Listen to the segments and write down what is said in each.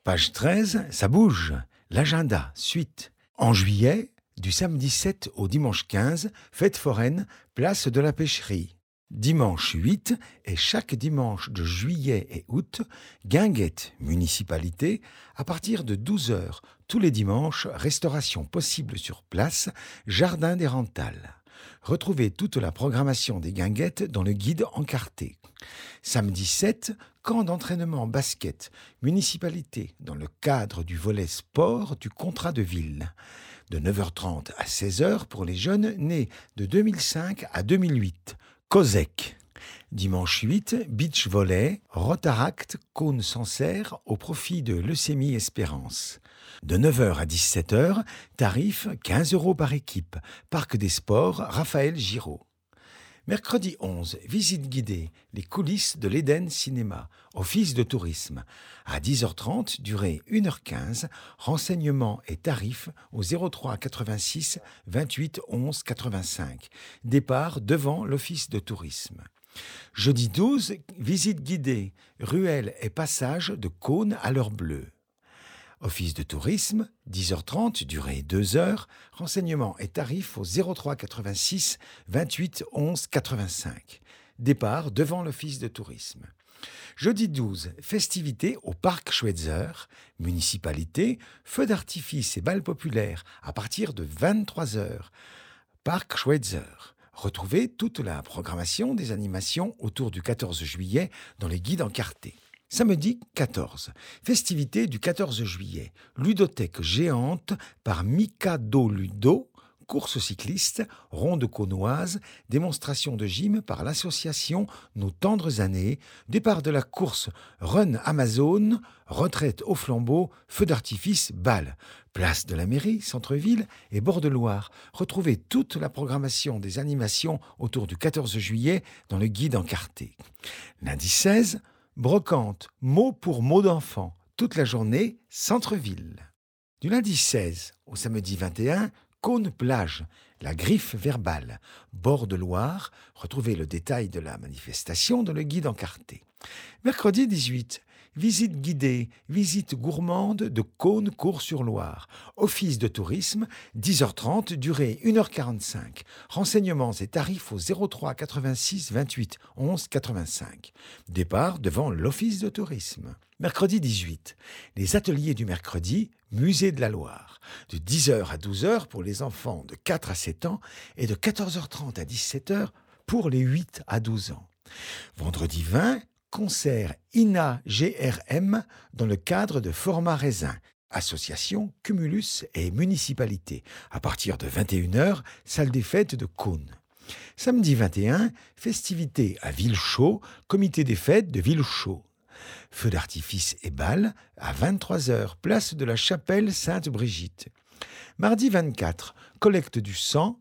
Page 13, ça bouge. L'agenda, suite. En juillet, du samedi 7 au dimanche 15, fête foraine, place de la pêcherie. Dimanche 8 et chaque dimanche de juillet et août, guinguette, municipalité, à partir de 12 heures. Tous les dimanches, restauration possible sur place, jardin des Rentals. Retrouvez toute la programmation des guinguettes dans le guide encarté. Samedi 7, camp d'entraînement basket, municipalité, dans le cadre du volet sport du contrat de ville. De 9h30 à 16h pour les jeunes nés de 2005 à 2008. COSEC. Dimanche 8, beach volley, Rotaract, Cône-Sancerre au profit de Leucémie Espérance. De 9h à 17h, tarif 15 € par équipe. Parc des Sports, Raphaël Giraud. Mercredi 11, visite guidée, les coulisses de l'Éden Cinéma, office de tourisme. À 10h30, durée 1h15, renseignements et tarifs au 03 86 28 11 85. Départ devant l'office de tourisme. Jeudi 12, visite guidée, ruelles et passages de Cône à l'heure bleue. Office de tourisme, 10h30, durée 2 heures, renseignements et tarifs au 03 86 28 11 85. Départ devant l'office de tourisme. Jeudi 12, festivités au parc Schweitzer, municipalité, feux d'artifice et bal populaire à partir de 23h. Parc Schweitzer. Retrouvez toute la programmation des animations autour du 14 juillet dans les guides encartés. Samedi 14, festivité du 14 juillet, ludothèque géante par Mikado Ludo, course cycliste, ronde cônoise, démonstration de gym par l'association Nos Tendres Années, départ de la course Run Amazon, retraite au flambeau, feu d'artifice, bal, place de la mairie, centre-ville et bord de Loire. Retrouvez toute la programmation des animations autour du 14 juillet dans le guide encarté. Lundi 16, brocante, mot pour mot d'enfant, toute la journée, centre-ville. Du lundi 16 au samedi 21, Cône-Plage, la griffe verbale, bord de Loire, retrouvez le détail de la manifestation dans le guide encarté. Mercredi 18, visite guidée, visite gourmande de Cône-Cours-sur-Loire, office de tourisme, 10h30, durée 1h45, renseignements et tarifs au 03 86 28 11 85. Départ devant l'office de tourisme. Mercredi 18, les ateliers du mercredi, musée de la Loire, de 10h à 12h pour les enfants de 4 à 7 ans et de 14h30 à 17h pour les 8 à 12 ans. Vendredi 20, concert INA-GRM dans le cadre de Format Raisin, association, Cumulus et municipalité. À partir de 21h, salle des fêtes de Cône. Samedi 21, festivité à Villechaux, comité des fêtes de Villechaux. Feu d'artifice et bal à 23h, place de la chapelle Sainte-Brigitte. Mardi 24, collecte du sang,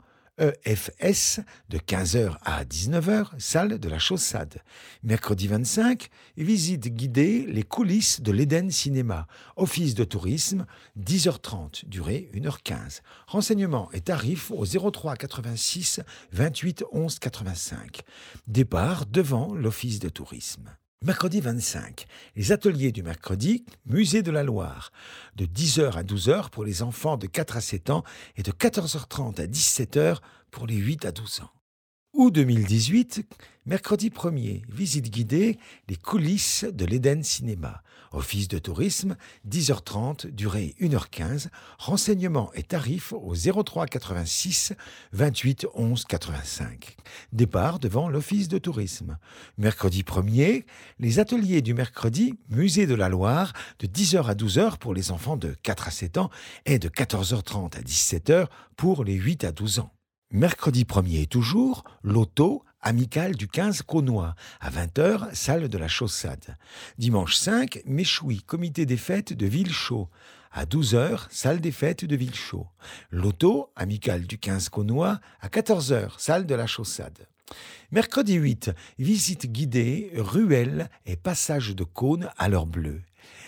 EFS, de 15h à 19h, salle de la Chaussade. Mercredi 25, visite guidée, les coulisses de l'Éden Cinéma. Office de tourisme, 10h30, durée 1h15. Renseignements et tarifs au 03 86 28 11 85. Départ devant l'office de tourisme. Mercredi 25, les ateliers du mercredi, musée de la Loire, de 10h à 12h pour les enfants de 4 à 7 ans et de 14h30 à 17h pour les 8 à 12 ans. Août 2018, mercredi 1er, visite guidée, les coulisses de l'Éden Cinéma. Office de tourisme, 10h30, durée 1h15, renseignements et tarifs au 03 86 28 11 85. Départ devant l'office de tourisme. Mercredi 1er, les ateliers du mercredi, musée de la Loire, de 10h à 12h pour les enfants de 4 à 7 ans et de 14h30 à 17h pour les 8 à 12 ans. Mercredi 1er toujours, loto, amicale du 15 Cônois, à 20h, salle de la Chaussade. Dimanche 5, méchoui, comité des fêtes de Villechaux, à 12h, salle des fêtes de Villechaux. Loto, amicale du 15 Cônois, à 14h, salle de la Chaussade. Mercredi 8, visite guidée, ruelles et passage de Cône à l'heure bleue.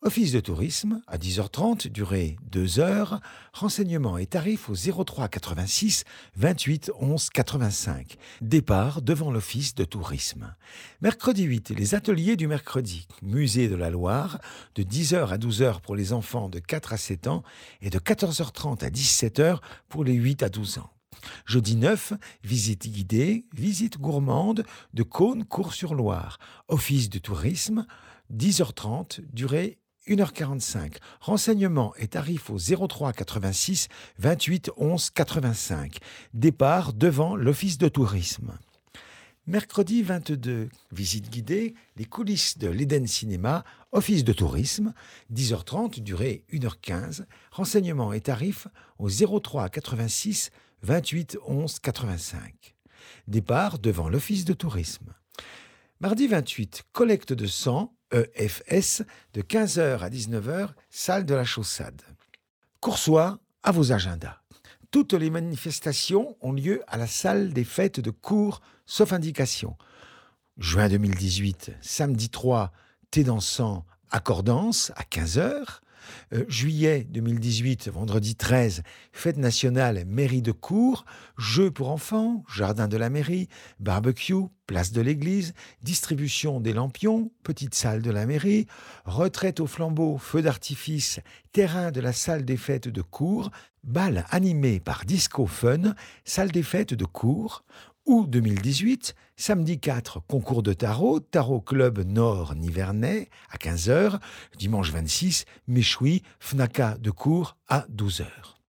Office de tourisme, à 10h30, durée 2 heures. Renseignements et tarifs au 03 86 28 11 85. Départ devant l'office de tourisme. Mercredi 8, les ateliers du mercredi. Musée de la Loire, de 10h à 12h pour les enfants de 4 à 7 ans et de 14h30 à 17h pour les 8 à 12 ans. Jeudi 9, visite guidée, visite gourmande de Caunes-Cours-sur-Loire. Office de tourisme, 10h30, durée 1h45. Renseignements et tarifs au 03 86 28 11 85. Départ devant l'office de tourisme. Mercredi 22, visite guidée, les coulisses de l'Eden Cinéma, office de tourisme, 10h30, durée 1h15. Renseignements et tarifs au 03 86 28 11 85. Départ devant l'office de tourisme. Mardi 28, collecte de sang, EFS, de 15h à 19h, salle de la Chaussade. Coursois, à vos agendas. Toutes les manifestations ont lieu à la salle des fêtes de Cours, sauf indication. Juin 2018, samedi 3, thé dansant, accordance à 15h. Juillet 2018, vendredi 13, fête nationale mairie de Cours, jeux pour enfants, jardin de la mairie, barbecue, place de l'église, distribution des lampions, petite salle de la mairie, retraite au flambeau, feu d'artifice, terrain de la salle des fêtes de Cours, bal animé par Disco Fun, salle des fêtes de Cours. Août 2018, samedi 4, concours de tarot, Tarot Club Nord-Nivernais à 15h, dimanche 26, Méchoui, Fnaca de Cours à 12h.